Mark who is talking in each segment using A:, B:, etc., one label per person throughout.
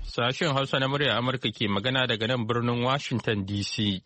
A: Sashen Hausa na murya Amurka ke magana daga nan birnin Washington DC.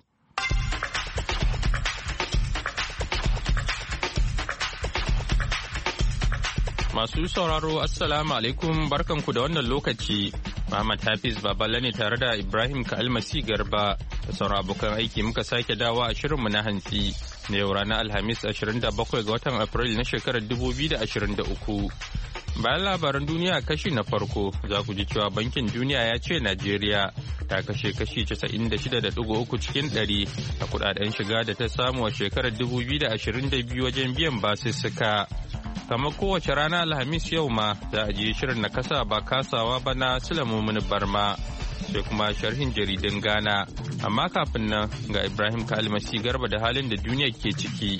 A: Masu sauraro Assalamu alaikum barkanku da wannan lokaci. Muhammad Hafiz Baballe ne tare da Ibrahim Ka'almasi Garba da sauran abokan aiki muka sake dawa a shirinmu na hantsi na yau ranar Alhamis 27 ga watan Afrilu na shekarar 2023. Bayan labaran duniya kashi na farko za ku ji cewa Bankin Duniya ya ce Najeriya ta kashe kashi 96.3 cikin 100 a kudaden shiga da ta samu a shekarar 2022 wajen biyan basussuka. Kamar kowace rana Alhamis yau ma za a je shirin na kasa ba kasawa ba na Sulamumin Barma sai kuma sharhin jaridun Ghana. Amma kafin nan ga Ibrahim Kalmasi Garba da halin da duniya ke ciki.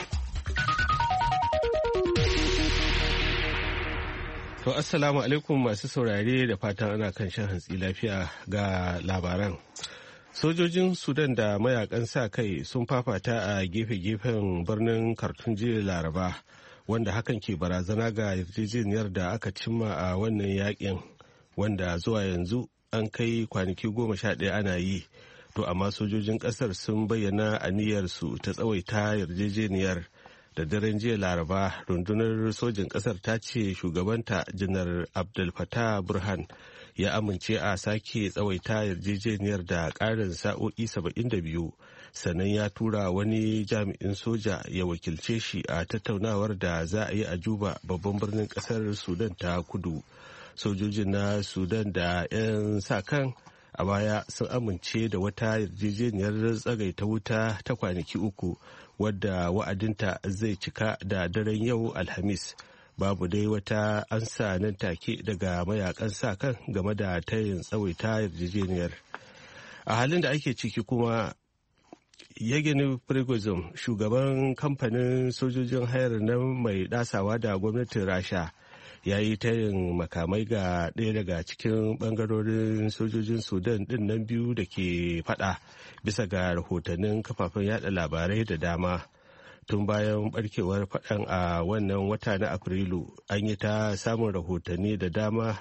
B: To assalamu alaikum masu saurare da fatan ana kan shan hantsi lafiya ga labaran. Sojojin Sudan da mayakan sa kai sun fafata a gefe-gefen birnin Khartoum jiya Laraba. Wanda hakan ke barazana ga yarjejeniyar da aka cimma a wannan yakin wanda zuwa yanzu an kai kwanaki 11 ana yi to amma sojojin kasar sun bayyana aniyarsu ta tsawaita yarjejeniyar da daren jiya Laraba. Rundunar sojin kasar ta ce shugabanta janar Abdel Fattah Burhan ya amince a sake tsawaita yarjejeniyar da ƙarin sa'o'i 72 sannan ya tura wani jami'in soja ya wakilce shi a tattaunawar da za a yi a Juba babban birnin kasar Sudan ta kudu. Sojojin na Sudan da 'yan sa-kan a baya sun amince da wata yarjejeniyar tsagaita wuta ta kwanaki 3 wadda wa'adinta zai cika da daren yau Alhamis. Babu dai wata ansa nan take daga mayakan sa-kan game da tayin tsawaita yarjejeniyar. A halin da ake ciki kuma Yevgeny Prigozhin, shugaban kamfanin sojojin hayar nan mai dasawa da gwamnatin Rasha, ya yi tayin makamai ga ɗaya daga cikin ɓangarorin sojojin Sudan ɗin nan biyu da ke faɗa bisa ga rahotannin kafafen yada labarai da dama. Tun bayan barkewar faɗan a wannan wata na Afrilu, an yi ta samun rahotanni da dama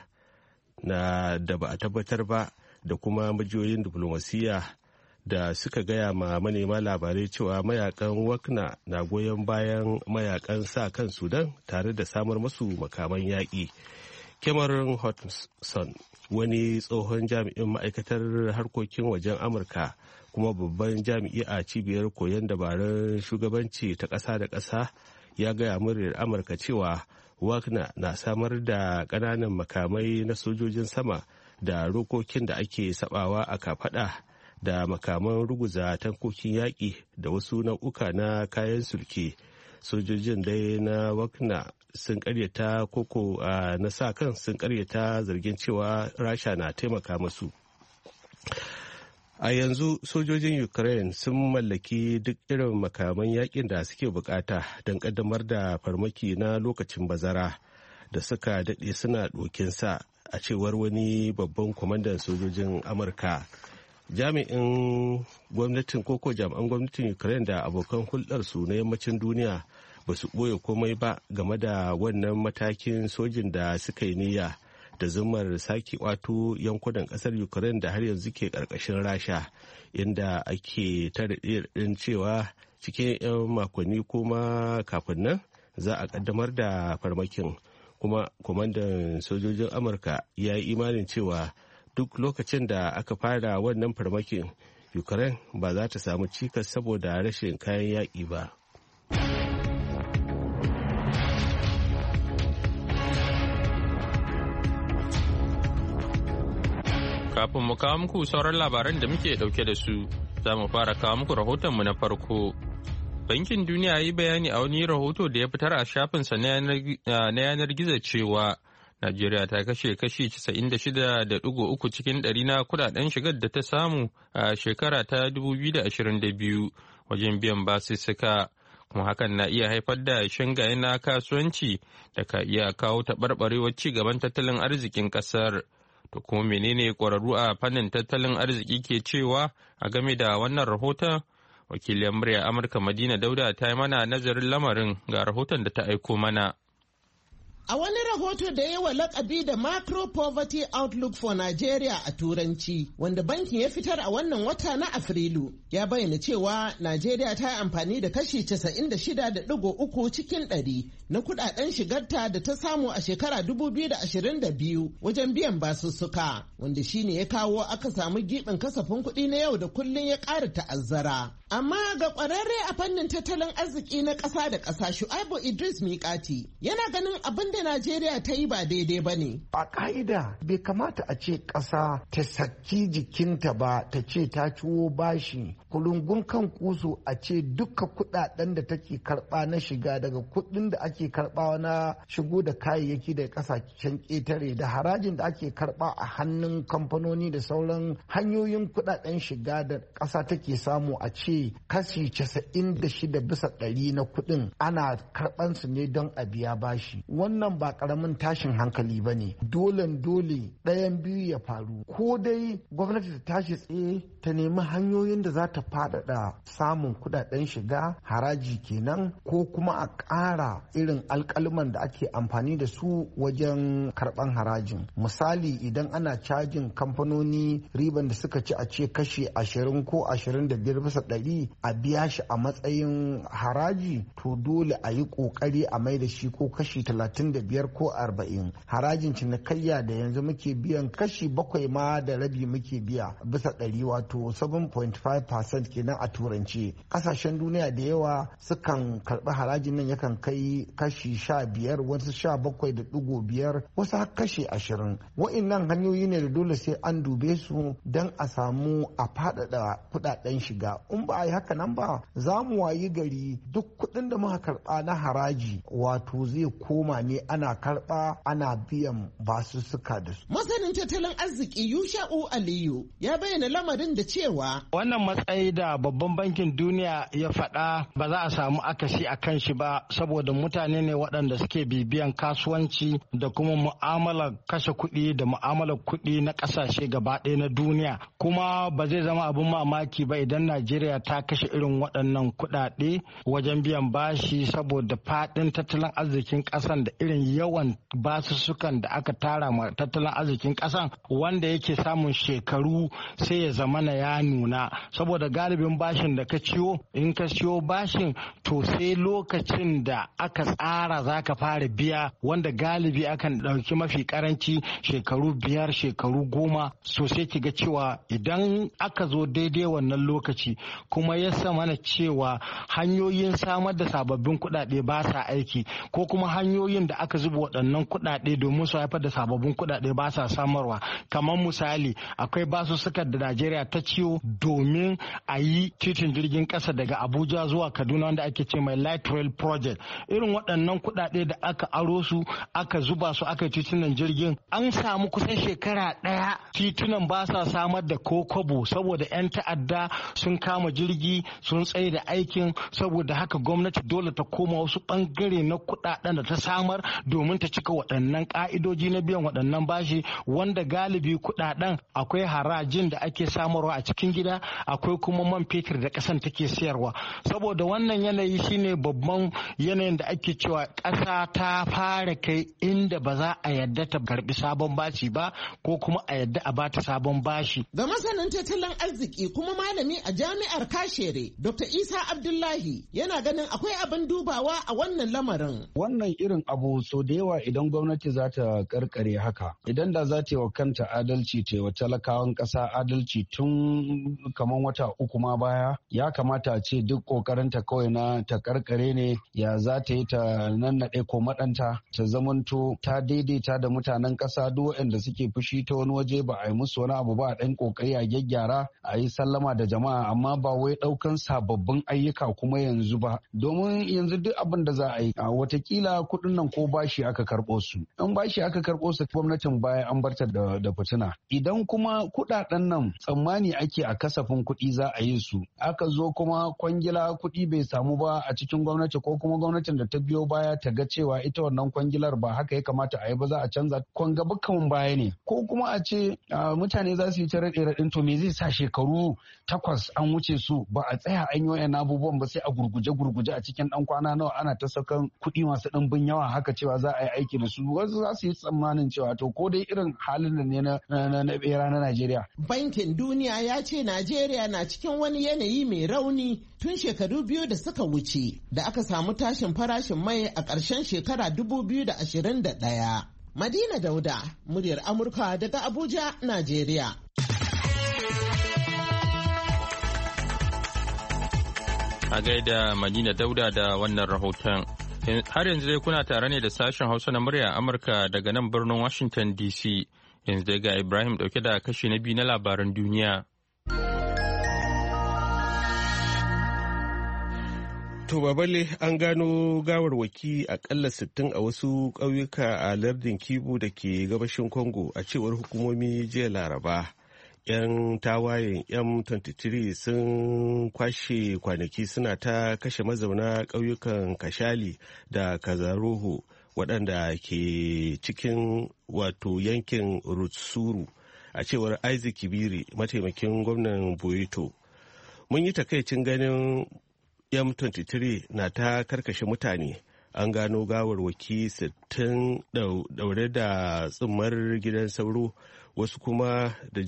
B: da ba a tabbatar ba da kuma majiyoyin diflomasiyya da suka gaya ma manema labarai cewa mayakan Wagner na goyon bayan mayakan sa kan Sudan tare da samar masu makaman yaƙi. Cameron Hutchinson, wani tsohon jami'in ma'aikatar harkokin wajen Amurka kuma babban jami'i a cibiyar koyon dabarun shugabanci ta ƙasa da ƙasa, ya gaya muryar Amurka cewa Wagner na samar da ƙananan makamai na sojojin sama da rokokin da ake sabawa a kafaɗa da makaman ruguza tankokin yaƙi da wasu nau'uka na kayan sulke. Sojojin dai na Wagner sun karyata koko na sa kan sun karyata zargin cewa Rasha na taimaka masu. A yanzu sojojin Ukraine sun mallaki duk irin makaman yaƙin da suke bukata don ƙaddamar da farmaki na lokacin bazara da suka daɗe suna ɗokinsa, a cewar wani babban kwamandan sojojin Amurka. Jami'an gwamnatin Ukraine da abokan hulɗarsu na yammacin duniya ba su ɓoye komai ba game da wannan matakin sojin da suka yi niyya da zumar sake wato yankunan ƙasar Ukraine da har yanzu ke ƙarƙashin Rasha, inda ake taraɗin cewa cikin 'yan makonni kuma kafin nan za a ƙaddamar da farmakin. Kuma kwamandan sojojin Amurka ya yi imanin cewa duk lokacin da aka fara wannan farmakin Ukraine ba za ta samu cikas saboda rashin kayan yaƙi ba.
A: Kafin mu kawo muku sauran labaran da muke dauke da su, za mu fara kawo muku rahotonmu na farko. Bankin Duniya ya yi bayani a wani rahoto da ya fitar a shafinsa na yanar gizo cewa Najeriya ta kashe kashi 96.3 cikin 100 na kudaden shigar da ta samu a shekara ta 2022 wajen biyan basussuka, kuma hakan na iya haifar da shingaye na kasuwanci da ka iya kawo taɓarɓarewar ci gaban tattalin arzikin ƙasar. To kuma menene ƙwararru a fannin tattalin arziki ke cewa a game da wannan rahoton? Wakiliyar murya Amurka Madina Dauda ta yi mana nazarin lamarin ga rahoton da ta aiko mana.
C: A wani rahoto da ya wa lakabi da Macro Poverty Outlook for Nigeria a Turanci, wanda bankin ya fitar a wannan wata na Afrilu, ya bayyana cewa Najeriya ta yi amfani da kashi 96.3 cikin 100 na kudaden shigarta da ta samu a shekara 2022 wajen biyan basussuka, wanda shine ya kawo aka samu gibin kasafin kuɗi na yau da kullun ya ƙara ta'azzara. Amma ga ƙwararre a fannin tattalin arziki na ƙasa da ƙasa Shu'aibu Idris Miƙati yana ganin abin da Najeriya ta yi ba daidai ba ne.
D: A ƙa'ida bai kamata a ce ƙasa ta saki jikinta ba ta ce ta ciwo bashi kulungun kan kusu a ce duka kuɗaɗen da take karɓa na shiga daga kuɗin da ake karɓa na shigo da kayayyaki da ƙasashen ƙetare da harajin da ake karɓa a hannun kamfanoni da sauran hanyoyin kuɗaɗen shiga da ƙasa take samu a ce kashi 96% na kuɗin ana karɓan su ne don a biya bashi. Wannan ba ƙaramin tashin hankali ba ne. Dole ɗayan biyu ya faru. Ko dai gwamnati ta tashi tsaye ta nemi hanyoyin da za ta faɗaɗa samun kuɗaɗen shiga haraji kenan, ko kuma a ƙara irin alƙalman da ake amfani da su wajen karɓan harajin. Misali, idan ana cajin kamfanoni riban da suka ci a ce kashi 20 ko 25% a biya shi a matsayin haraji, to dole a yi kokari a mai da shi ko kashi 35 ko 40. Harajin cinikayya da yanzu muke biyan kashi 7.5 muke biya bisa 100, wato 7.5% kenan a turanci. Kasashen duniya da yawa sukan karbi harajin nan yakan kai kashi 15, wasu 17.5, wasu har kashi 20. Wa'annan hanyoyi ne da dole sai an dube su don a samu a faɗaɗa kuɗaɗen shiga. In ba a yi haka nan ba, za mu wayi gari duk kuɗin da muka karɓa na haraji wato zai koma ne ana karɓa ana biyan basussuka da su.
C: Masanin tattalin arziki Yusha'u Aliyu ya bayyana lamarin da cewa
E: wannan matsayi da babban bankin duniya ya faɗa ba za a samu akasi a kan shi ba, saboda mutane ne waɗanda suke bibiyan kasuwanci da kuma mu'amalar kashe kuɗi da mu'amalar kuɗi na ƙasashe gaba ɗaya na duniya. Kuma ba zai zama abin mamaki ba idan Najeriya ta kashe irin waɗannan kuɗaɗe wajen biyan bashi, saboda faɗin tattalin arzikin ƙasan da irin yawan basussukan da aka tara ma tattalin arzikin ƙasan, wanda yake samun shekaru sai ya zamana ya nuna. Saboda galibin bashin da ka ciyo, in ka ciyo bashin to sai lokacin da aka tsara za ka fara biya, wanda galibi akan ɗauki mafi karanci shekaru 5 shekaru 10. So sai ki ga cewa idan aka zo daidai wannan lokaci kuma ya mana cewa hanyoyin samar da sababbin kuɗaɗe ba sa aiki, ko kuma hanyoyin da aka zuba waɗannan kuɗaɗe domin su haifar da sababbin kuɗaɗe ba sa samarwa. Kamar misali, akwai basussukan da Najeriya ta ciyo domin a yi titin jirgin ƙasa daga Abuja zuwa Kaduna wanda ake ce mai Light Rail Project. Irin waɗannan kuɗaɗe da aka aro su aka zuba su aka yi titunan jirgin, an samu kusan shekara ɗaya titunan ba sa samar da ko kobo, saboda 'yan ta'adda sun kama jirgi sun tsaye da aikin. Saboda haka gwamnati dole ta koma wasu ɓangare na kuɗaɗen da ta samar domin ta cika waɗannan ƙa'idoji na biyan waɗannan bashi, wanda galibi kuɗaɗen akwai harajin da ake samarwa a cikin gida, akwai kuma man fetur da ƙasan take siyarwa. Saboda wannan yanayi shine babban yanayin da ake cewa ƙasa ta fara kai inda ba za a yadda ta karbi sabon bashi ba, ko kuma a yadda a bata sabon bashi.
C: Ga masanin tattalin arziki kuma malami a jami'ar Kashere, Dr. Isa Abdullahi yana ganin akwai abin dubawa a wannan lamarin.
F: Wannan irin abu so da yawa idan gwamnati za ta karkare haka, idan da za ta yi wa kanta adalci, ta yi wa talakawan ƙasa adalci tun kamar wata 3 ma baya, ya kamata a ce duk ƙoƙarinta kawai na ta karkare ne ya za ta yi ta nannaɗe ko maɗanta, ta zamanto ta daidaita da mutanen ƙasa duk waɗanda suke fushi ta wani waje ba a yi musu wani abu ba, a ɗan ƙoƙari a gyaggyara a yi sallama da jama'a, amma ba wai ɗaukan sababbin ayyuka kuma yanzu ba, domin yanzu duk abin da za a yi a watakila kuɗin nan ko bashi aka karɓo su, in bashi aka karɓo su gwamnatin baya an barta da fitina. Idan kuma kuɗaɗen nan tsammani ake a kasafin kuɗi za a yi su, aka zo kuma kwangila kuɗi bai samu ba a cikin gwamnati, ko kuma gwamnatin da ta biyo baya ta ga cewa ita wannan kwangilar ba haka ya kamata a yi ba, za a canza, kwanga bukan baya ne. Ko kuma a ce mutane za su yi ta raɗe-raɗin to me zai sa shekaru 8 an wuce su ba a tsaya an yi wayan abubuwan ba, sai a gurguje a cikin ɗan kwana nawa ana ta sakan kuɗi masu ɗimbin yawa haka maka cewa za a yi aiki da su wasu za su yi tsammanin cewa to ko dai irin halin da ne na bera na Najeriya.
C: Bankin Duniya ya ce Najeriya na cikin wani yanayi mai rauni tun shekaru 2 da suka wuce da aka samu tashin farashin mai a ƙarshen shekara 2021. Madina Dauda, muryar Amurka daga Abuja, Najeriya.
A: A gaida Madina Dauda da wannan rahoton. Har yanzu dai kuna tare ne da sashen Hausa na muryar Amurka daga nan birnin Washington DC. Yanzu dai ga Ibrahim dauke da kashi na 2 na labaran duniya.
B: To babale an gano gawarwaki akalla 60 a wasu ƙauyuka a lardin Kivu da ke gabashin Congo a cewar hukumomi jiya Laraba. 'Yan tawayen M23 sun kwashe kwanaki suna ta kashe mazauna ƙauyukan Kashali da Kazaroho waɗanda ke cikin wato yankin Rutsuru a cewar Isaac Kibiri mataimakin gwamnan Boyeto. Mun yi takaicin ganin M23 na ta karkashe mutane. An gano gawarwaki 60 daure da tsummar gidan sauro, wasu kuma da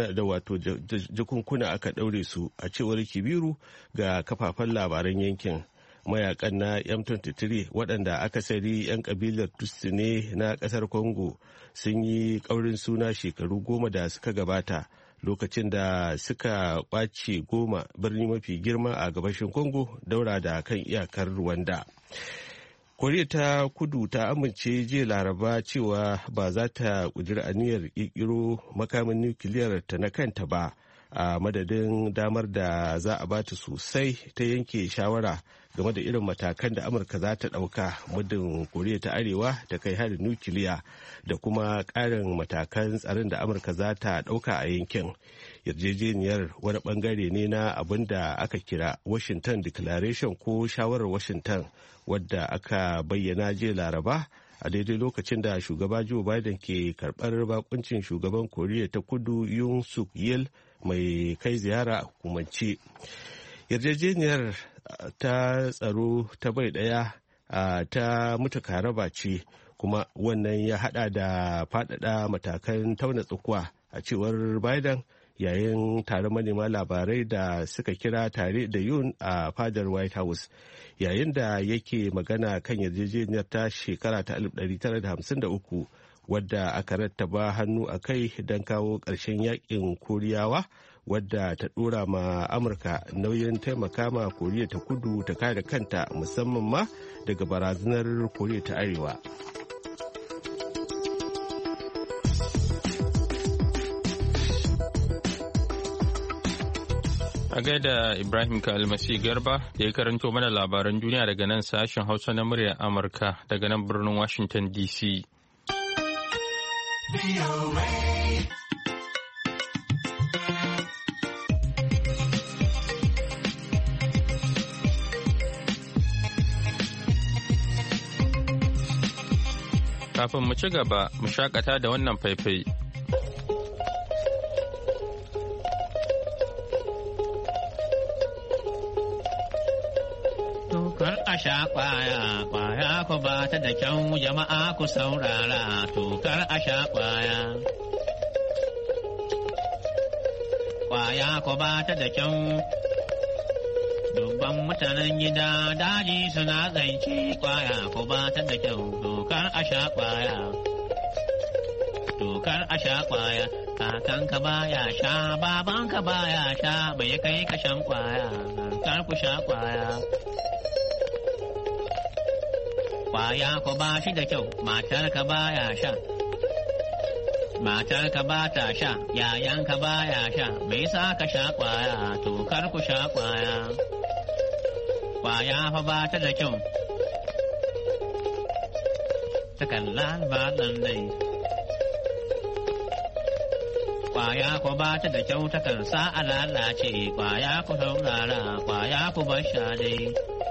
B: jikunkuna aka daure su a cewar Kibiru ga kafafen labaran yankin. Mayakan na M23 waɗanda akasari 'yan kabilar Tutsi ne na ƙasar Congo sun yi ƙaurin suna shekaru 10 da suka gabata lokacin da suka ƙwace Goma, birni mafi girma a gabashin Congo daura da kan iyakar Rwanda. Koriya ta kudu ta amince jiya Laraba cewa ba za ta ƙudiri aniyar ƙirƙiro makamin nukiliyar ta na kanta ba a madadin damar da za a bata sosai ta yanke shawara game da irin matakan da Amurka za ta ɗauka muddin Koriya ta Arewa ta kai harin nukiliya da kuma ƙarin matakan tsaron da Amurka za ta ɗauka a yankin. Yarjejeniyar wani ɓangare ne na abin da aka kira Washington Declaration ko shawarar Washington wadda aka bayyana jiya Laraba a daidai lokacin da shugaba Joe Biden ke karɓar bakuncin shugaban Koriya ta Kudu Yoon Suk Yeol mai kai ziyara a hukumance. Yarjejeniyar ta tsaro ta bai ɗaya ta mutuka raba ce, kuma wannan ya hada da faɗaɗa matakan tauna tsakuwa a cewar Biden yayin taron manema labarai da suka kira tare da Yoon a fadar White House yayin da yake magana kan yarjejeniyar ta shekara ta 1953 wadda aka rattaba hannu a kai don kawo ƙarshen yakin Koriyawa wadda ta ɗora ma Amurka nauyin taimaka ma Koriya ta Kudu ta kare kanta musamman ma daga barazanar Koriya ta Arewa.
A: A gaida Ibrahim Kalmasi Garba da ya karanto mana labaran duniya daga nan sashen Hausa na muryar Amurka daga nan birnin Washington DC. Kafin mu ci gaba, mu shakata da wannan faifai.
G: Kar a sha kwaya, kwaya ku ba ta da kyau jama'a ku saurara, to kar a sha kwaya. Kwaya ku ba ta da kyau, dubban mutanen gida daji suna zance kwaya ku ba ta da kyau, to kar a sha kwaya. To kar a sha kwaya, kakanka baya sha, babanka baya sha, bai kai ka shan kwaya, kar ku sha kwaya. Kwaya ko ba shi da kyau, matarka baya sha, matarka ba ta sha, yayanka baya sha, me yasa ka sha kwaya, to kar ku sha kwaya. Kwaya fa ba ta da kyau, takan lalba dai. Kwaya ko ba ta da kyau, takan sa a lalace, kwaya ku saurara, kwaya ku bar sha dai.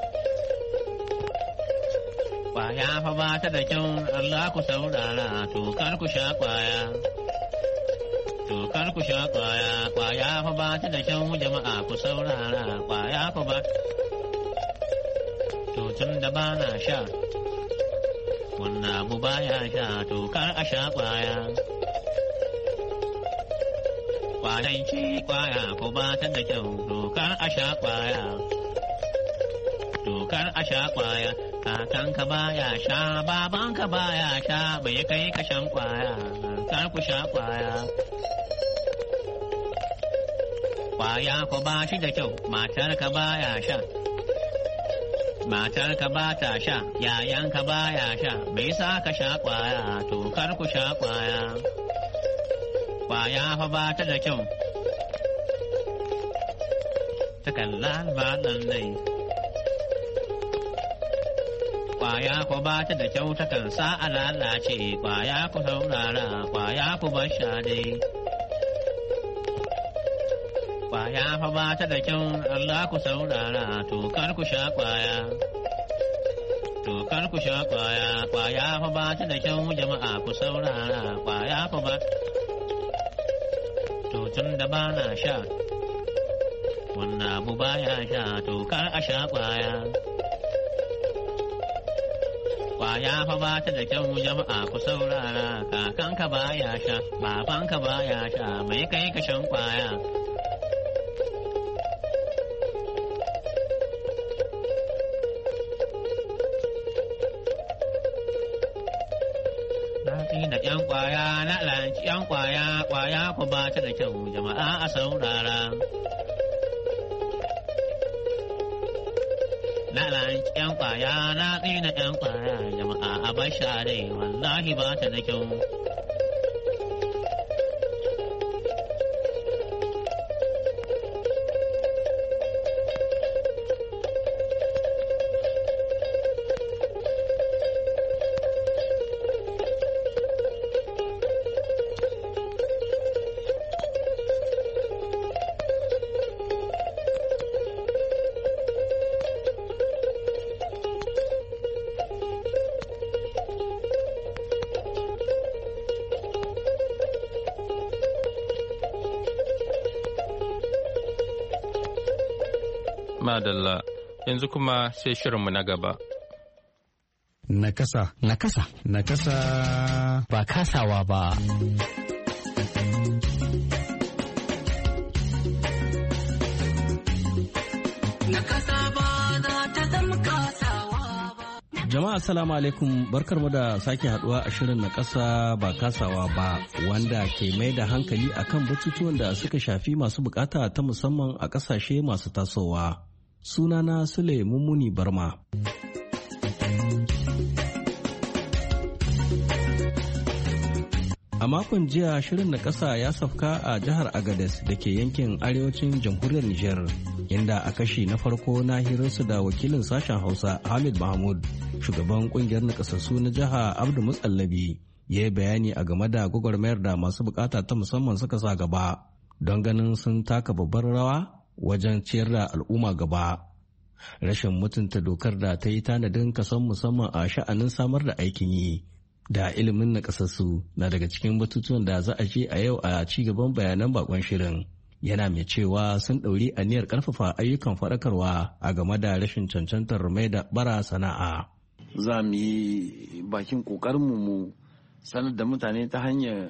G: Kwaya fa ba ta da kyau, Allah ku saurara, to kar ku sha kwaya. To kar ku sha kwaya, kwaya fa ba ta da kyau jama'a ku saurara, kwaya ku ba. To tun da ba na sha, wannan abu baya sha tokar a sha kwaya. Kwayanci kwaya ko ba ta da kyau dokar a sha kwaya. Dokar a sha kwaya, kakanka baya sha, babanka baya sha, bai kai ka shan kwaya, kar ku sha kwaya. Kwaya ko ba shi da kyau, matarka baya sha. Matarka ba ta sha, yayanka baya sha, bai sa ka sha kwaya, to kar ku sha kwaya. Kwaya fa ba ta da kyau, ta kalla ba nan dai. Kwaya ku ba ta da kyau, ta kan sa a lalace, kwaya ku saurara, kwaya ku bar sha dai. Kwaya fa ba ta da kyau, Allah ku saurara, to kar ku sha kwaya. To kar ku sha kwaya, kwaya fa ba ta da kyau, jama'a ku saurara, kwaya ku ba. To tun da ba na sha, wannan abu baya sha, to kar a sha kwaya. Kwaya fa ba ta da kyau, jama'a ku saurara, kakanka baya sha, babanka baya sha, mai kai ka shan kwaya. Da ƴan kwaya na lanci ƴan kwaya, kwaya ku ba ta da kyau, jama'a a saurara. Na lanci ƴan kwaya, na tsina ƴan kwaya, jama'a a bar share, wallahi ba ta da kyau.
A: Madalla, yanzu kuma sai shirinmu na gaba.
H: Nakasa. Nakasa. Nakasa. Ba kasawa ba. Jama'a assalamu alaikum, barkarmu da sake haduwa a shirin na kasa ba kasawa ba, wanda ke mai da hankali akan batutuwan da suka shafi masu bukata ta musamman a kasashe masu tasowa. Sunana Sule Mummuni Barma. A makon jiya shirin na kasa ya safka a jihar Agadez da ke yankin arewacin jamhuriyar Nijar, inda a kashi na farko na hirarsu da wakilin sashen Hausa Hamid Mahmud, shugaban kungiyar nakasassu na jiha Abdu Mutsallabi, ya yi bayani a game da gwagwarmayar da masu bukata ta musamman suka sa gaba don ganin sun taka babbar rawa wajen ciyar da al'umma gaba. Rashin mutunta dokar da ta yi tanadin kason musamman a sha'anin samar da aikin yi da ilimin nakasassu na daga cikin batutuwan da za a je a yau a ci gaban bayanan bakon shirin. Yana mai cewa sun ɗauri aniyar ƙarfafa ayyukan faɗakarwa a game da rashin cancantar mai da bara sana'a.
I: Za mu yi bakin ƙoƙarinmu mu sanar da mutane ta hanyar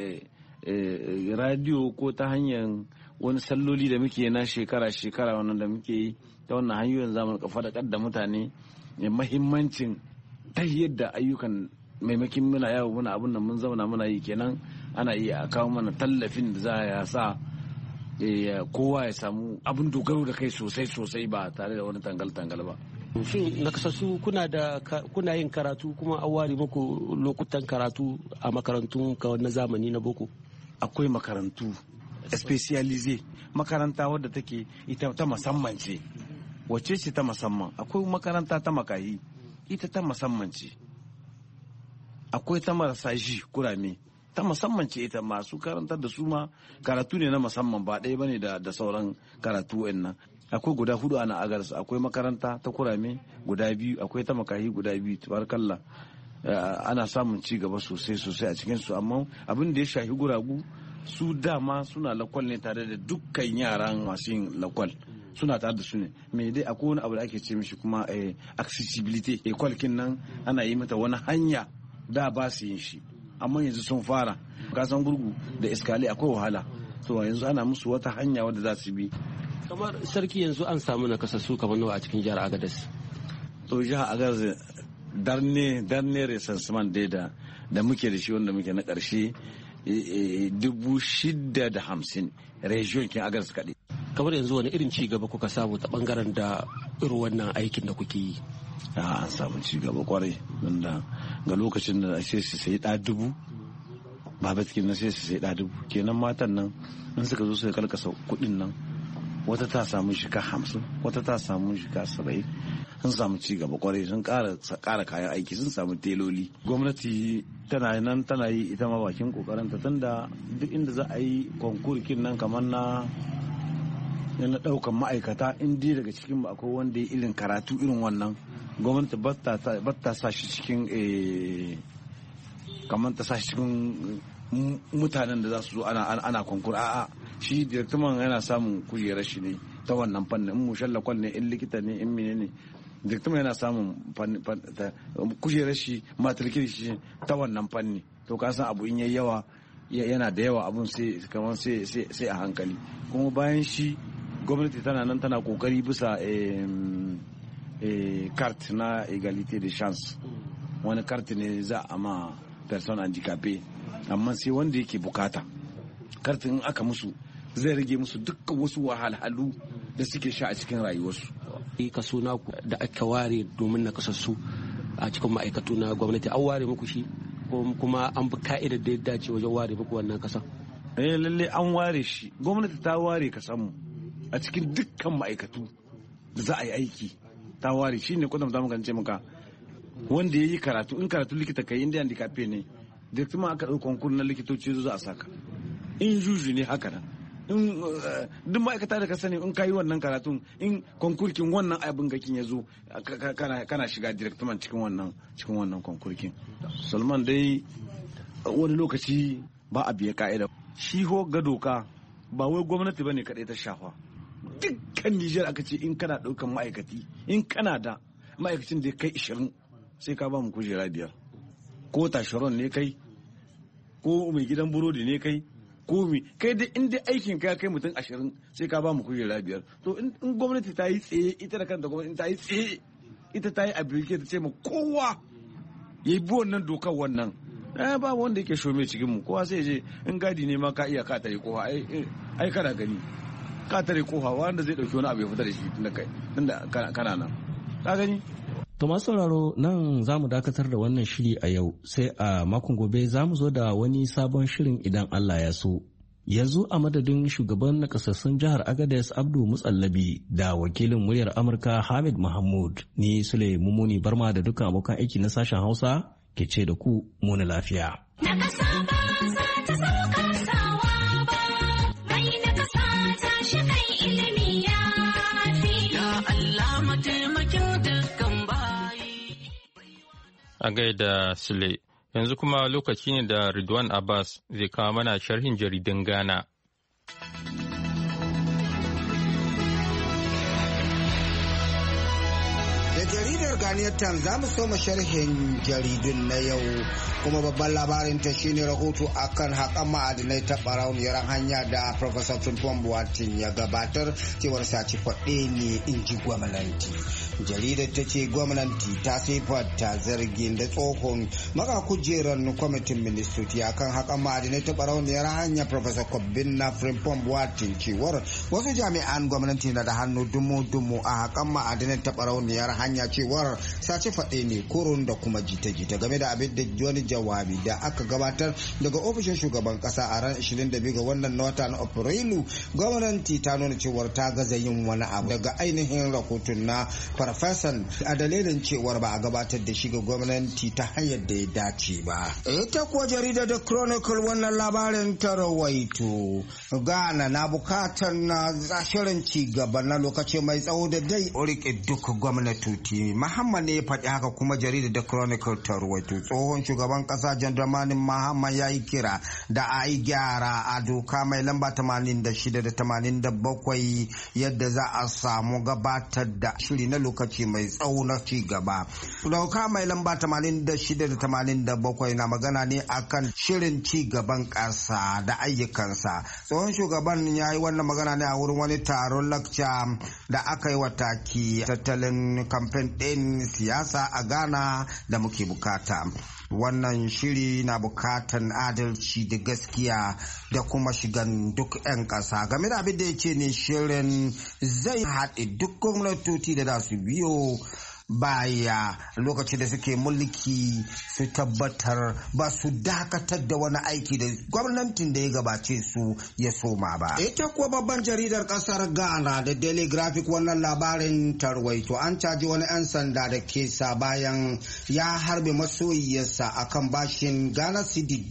I: radio ko ta hanyar wani salloli da muke na shekara-shekara wannan da muke yi ta wannan hanyoyin zamu faɗakar da mutane mahimmancin ta yadda ayyukan maimakin muna yawo muna abin nan mun zauna muna yi kenan ana iya kawo mana tallafin da za ya sa kowa ya samu abin dogaro da kai sosai ba tare da wani tangal-tangal ba.
B: Shin nakasassu kuna yin karatu kuma an ware muku lokutan karatu a makarantun ka na zamani na boko?
I: Akwai makarantu specialize, makaranta wadda take ita ta musamman ce. Wace ce ta musamman? Akwai makaranta ta makahi, ita ta musamman ce. Akwai ta marasa ji kurame, ta musamman ce ita, masu karantar da su ma karatu ne na musamman ba ɗaya bane da sauran karatu nan. Akwai guda 4 ana agarsu, akwai makaranta ta kurame guda 2, akwai ta makahi guda 2, tabarkalla. Ana samun ci gaba sosai a cikin su, amma abin da ya shafi guragu su dama suna lakwal ne tare da dukkan yaran masu yin lakwal. suna tare da su ne. Me dai akwai wani abu da ake ce mishi kuma accessibility. Kwalkin nan ana yi mata wani hanya da ba su yin shi, amma yanzu sun fara. Kasan gurgu da iskali akwai wahala, to yanzu ana musu wata hanya wadda za su bi.
J: Kamar sarki yanzu an samu nakasassu kamar nawa a cikin jihar Agadez?
I: To jihar Agadez darne resansiman dai da muke da shi wanda muke na ƙarshe 650 region kin Agadez kaɗai.
J: Kamar yanzu wani irin ci gaba kuka samu ta bangaren da irin wannan aikin da kuke yi?
I: An samu ci gaba kwarai, wanda ga lokacin da sai su sai ɗa 1000 baba cikin na sai su sai ɗa 1000 kenan matan nan in suka zo suka kalkasa kuɗin nan wata ta samu shika 50 wata ta samu shika 70. Sun samu ci gaba kwarai, sun ƙara kayan aiki, sun samu teloli. Gwamnati tana nan tana yi ita ma bakin kokarinta, tunda duk inda za a yi konkurkin nan kamar na ɗaukan ma'aikata, in dai daga cikin ba akwai wanda ya irin karatu irin wannan, gwamnati ba ta sa shi cikin kamar ta sa shi cikin mutanen da za su zo ana konkur. A'a, shi direktuman yana samun kujerar shi ne ta wannan fannin. In mushallakwal ne, in likita ne, in mene ne, direktuman yana samun kujerar shi, matrikir shi ta wannan fanni. To ka san abu in yayi yawa, yana da yawa abun sai a hankali. Kuma bayan shi gwamnati tana nan tana kokari bisa carte na egalite de chance. Wani carte ne za a ma person handicapé, amma sai wanda yake bukata. Carte in aka musu zai rage musu dukkan wasu wahalhalu da suke sha a cikin rayuwarsu.
J: Kaso naku da aka ware domin nakasassu a cikin ma'aikatu na gwamnati, an ware muku shi kuma an bi ka'idar da ya dace wajen ware muku wannan kasa?
I: Lalle an ware shi, gwamnati ta ware kasanmu a cikin dukkan ma'aikatu da za a yi aiki, ta ware shi ne kudin zamu gance maka. Wanda ya yi karatu, in karatu likita kai, inda handicapé ne, direktuma aka ɗauki konkur na likitoci za a saka. In juju ne haka nan, in duk ma'aikata da ka sani in ka yi wannan karatun, in konkurkin wannan abin gakin ya zo, kana shiga direktuman cikin wannan konkurkin. Salman dai wani lokaci ba a biya ka'ida. Shi ho ga doka ba wai gwamnati bane kadai ta shafa. Dukkan Nijar aka ce in kana daukan ma'aikati, in kana da ma'aikacin da kai 20 sai ka ba mu kujera 5. Ko tasharon ne kai, ko mai gidan burodi ne kai, ko mi kai da inda aikin ka kai mutum 20 sai ka ba mu kujera 5. To in gwamnati ta yi tsaye, ita da kanta gwamnati ta yi tsaye, ita ta yi abilike ta ce mu kowa ya yi bi wannan dokar wannan. Ba wanda yake shome cikin mu, kowa sai je in gadi ne ma ka iya ka tare kowa, ai kana gani ka tare kowa wanda zai dauki wani abu ya fita da shi tunda kana nan ka gani.
H: To masu sauraro, nan za mu dakatar da wannan shiri a yau, sai a makon gobe za mu zo da wani sabon shirin idan Allah ya so. Yanzu a madadin shugaban nakasassun jihar Agadez Abdu Mutsallabi da wakilin muryar Amurka Hamid Mahmud, ni Sule Mumuni Barma da dukkan abokan aiki na sashen Hausa ke ce da ku muni lafiya.
A: A gaida Sule, yanzu kuma lokaci ne da Ridwan Abbas zai kawo mana sharhin jaridun Ghana.
K: Da jaridar Ghanaian Times za mu soma sharhin jaridun na yau, kuma babban labarin ta shine rahoto akan haƙan ma'adinai ta barauniyar hanya da Professor Frimpong Boateng ya gabatar cewar saci faɗe ne in ji gwamnati. Jaridar ta ce gwamnati ta siffanta zargin da tsohon maka kujerar kwamitin ministoci akan haƙan ma'adinai ta barauniyar hanya Professor Kobina Frimpong Boateng cewar wasu jami'an gwamnati na da hannu dumu-dumu a haƙan ma'adinai ta barauniyar hanya, cewar sace faɗe ne kurun da kuma jita-jita game da abin da wani jawabi da aka gabatar daga ofishin shugaban kasa a ran 22 ga wannan na wata na Afrilu. Gwamnati ta nuna cewar ta gaza yin wani abu daga ainihin rahoton na farfesan a dalilin cewar ba a gabatar da shi ga gwamnati ta hanyar da ya dace ba. Ita kuwa jaridar da Chronicle wannan labarin ta rawaito Ghana na bukatar na shirin ci gaba na lokaci mai tsawo da dai rike duk gwamnati tuti. Muhammad ne ya faɗi haka kuma jaridar da Chronicle ta ruwaito. Tsohon shugaban ƙasa John Dramani Mahama ya yi kira da a yi gyara a doka mai lamba 86 da 87 yadda za a samu gabatar da shiri na lokaci mai tsawo na ci gaba. Doka mai lamba 86 da 87 na magana ne akan shirin ci gaban ƙasa da ayyukansa. Tsohon shugaban ya yi wannan magana ne a wurin wani taron lakca da aka yi wa taki tattalin kamfen ɗin siyasa a Ghana da muke bukata. Wannan shiri na bukatan adalci da gaskiya da kuma shigan duk 'yan ƙasa. Game da abin da ya ce ne shirin zai haɗe duk gwamnatoci da za su biyo baya lokacin da suke mulki su tabbatar ba su dakatar da wani aiki da gwamnatin da ya gabace su ya soma ba. Ita kuwa babban jaridar kasar Ghana da Daily Graphic wannan labarin tarwaito an caji wani 'yan sanda da kesa bayan ya harbe masoyiyarsa akan bashin Ghana cedi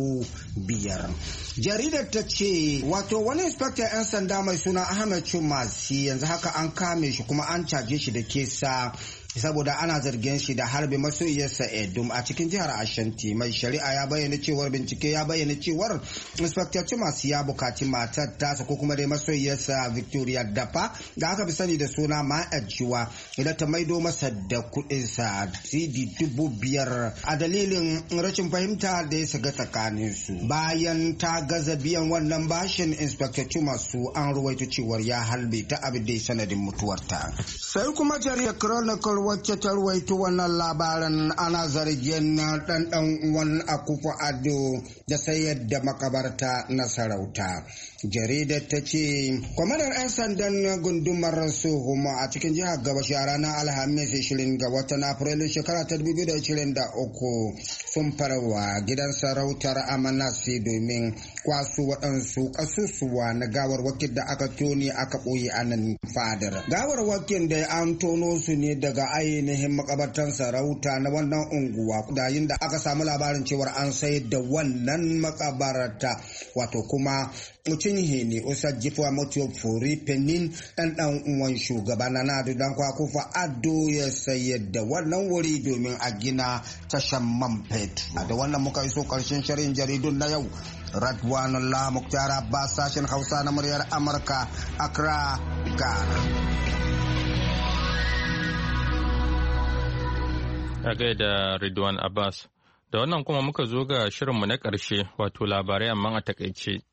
K: 5,000. Jaridar ta ce wato wani inspector 'yan sanda mai suna Ahmed Chumasi yanzu haka an kame shi kuma an caje shi da kesa saboda ana zargin shi da harbe masoyiyarsa Edum a cikin jihar Ashanti. Mai shari'a ya bayyana cewar bincike ya bayyana cewar Inspector Chimas ya bukaci matar tasa ko kuma dai masoyiyarsa Victoria Dafa da aka fi sani da suna Ma'ajiwa idan ta maido masa da kuɗinsa cedi 5,000 a dalilin rashin fahimta da ya shiga tsakanin su. Bayan ta gaza biyan wannan bashin, Inspector Chimas an ruwaito cewar ya halbe ta abin da ya sanadin mutuwarta. Sai kuma jaridar Chronicle wacce ta ruwaito wannan labarin ana zargin ɗan uwan Akufo-Addo da sayar da makabarta na sarauta. Jaridar ta ce kwamanar 'yan sandan gundumar Sohoma a cikin jihar Gabashi a ranar Alhamis 20 ga watan Afrilu shekara ta 2023 sun farwa gidan sarautar Amanasi domin kwaso waɗansu ƙasusuwa na gawarwakin da aka tone aka ɓoye a nan fadar. Gawarwakin da an tono su ne daga ainihin makabartan sarauta na wannan unguwa da yin da aka samu labarin cewar an sayar da wannan makabarta wato kuma mutum ne Usa Jifuwa Motiyo Furi Penin ɗan uwan shugaba na Nadu dan Akufo-Addo ya sayar da wannan wuri domin a gina tashan man fetur. Da wannan muka iso ƙarshen shirin jaridun na yau. Radwanullah Muktar Abbas, sashen Hausa na muryar Amurka, Accra, Ghana.
A: A gaida Ridwan Abbas. Da wannan kuma muka zo ga shirinmu na ƙarshe wato labarai amma a takaice.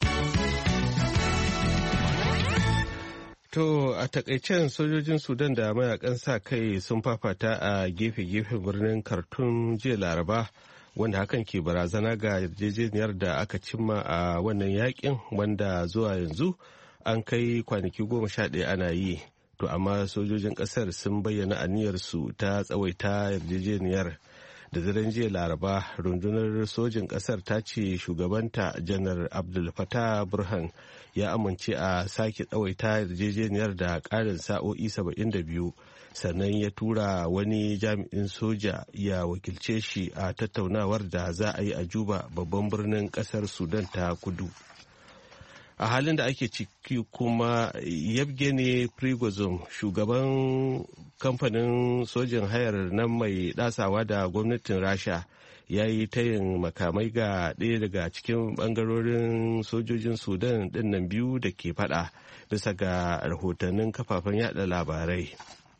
B: To a takaicen sojojin Sudan da mayakan sa kai sun fafata a gefe-gefen birnin Khartoum jiya Laraba, wanda hakan ke barazana ga yarjejeniyar da aka cimma a wannan yakin wanda zuwa yanzu an kai kwanaki 11 ana yi. To amma sojojin kasar sun bayyana aniyarsu ta tsawaita yarjejeniyar. Da daren jiya Laraba, rundunar sojin kasar ta ce shugabanta janar Abdul Fattah Burhan ya amince a sake tsawaita yarjejeniyar da ƙarin sa'o'i 72, sannan ya tura wani jami'in soja ya wakilce shi a tattaunawar da za a yi a Juba, babban birnin ƙasar Sudan ta kudu. A halin da ake ciki kuma, Yevgeny Prigozhin, shugaban kamfanin sojin hayar nan mai ɗasawa da gwamnatin Rasha, ya yi tayin makamai ga ɗaya daga cikin ɓangarorin sojojin Sudan ɗinnan biyu da ke faɗa, bisa ga rahotannin kafafen yada labarai.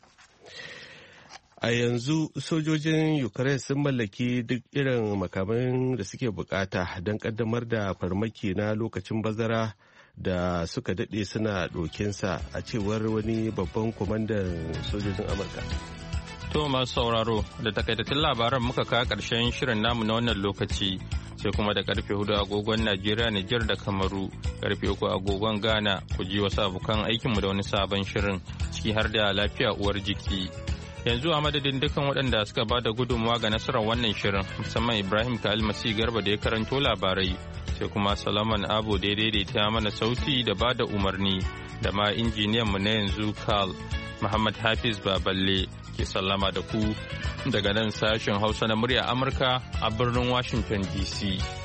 B: A yanzu sojojin Ukraine sun mallaki duk irin makaman da suke bukata don kaddamar da farmaki na lokacin bazara da suka daɗe suna ɗokinsa, a cewar wani babban kwamandan sojojin Amurka.
A: To masu sauraro, da takaitattun labaran muka kawo ƙarshen shirin namu na wannan lokaci, sai kuma da karfe 4 agogon Najeriya, Nijar da Kamaru, karfe 3 agogon Ghana ku ji wasu abokan aikinmu da wani sabon shirin, ciki har da lafiya uwar jiki. Yanzu a madadin dukkan waɗanda suka ba da gudunmawa ga nasarar wannan shirin, musamman Ibrahim Kalmasi Garba da ya karanto labarai, sai kuma Salaman Abu da ya daidaita mana sauti da ba da umarni, da ma injiniyanmu na yanzu Carl Muhammad Hafiz Baballe ke sallama da ku daga nan sashen Hausa na murya Amurka a birnin Washington DC.